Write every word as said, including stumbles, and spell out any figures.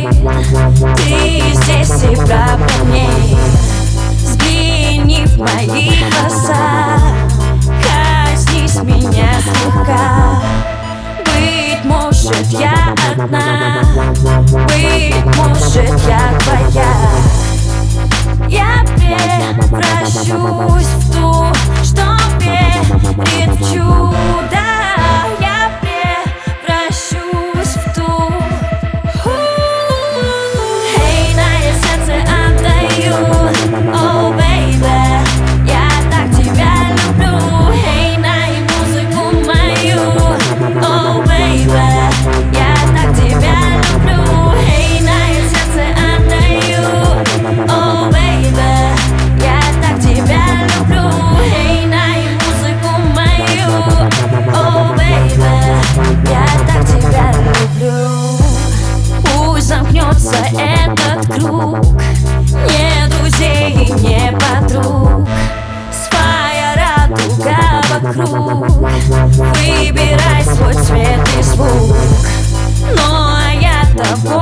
Ты здесь и правда ней. Взгляни в мои глаза, коснись меня слегка. Быть может, я одна, быть может, я твоя. Я превращусь в ту, что верит в чудо. Я превращусь в ту. Эй, на я сердце отдаю, oh baby, я так тебя люблю. Эй, на и музыку мою, oh baby, я так тебя люблю. Эй, на я сердце отдаю, oh baby, я так тебя люблю. Эй, на и музыку мою, oh baby, я так тебя люблю. Пусть замкнется этот круг, не друзей и не подруг, своя радуга вокруг. Выбирай свой цвет и звук, но я тобой